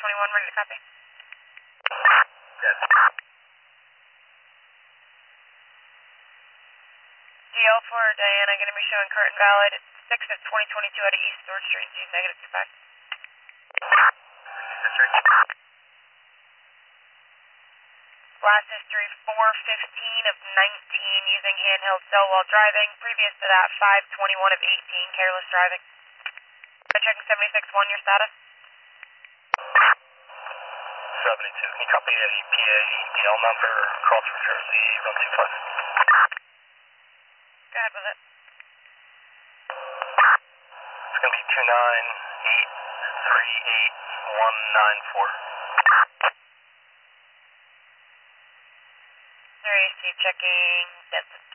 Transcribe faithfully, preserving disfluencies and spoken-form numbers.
twenty-one, ready to copy. Yes. D L for Diana, going to be showing current valid six of twenty twenty-two out of East Third Street, G negative two five. Last history four fifteen of nineteen using handheld cell while driving. Previous to that five twenty-one of eighteen careless driving. Checking seventy-six one, your status? seventy-two. Can you copy the E P A D L number across from Jersey one two five? Go ahead with it. It's going to be two nine eight three eight one nine four. There A C checking depth.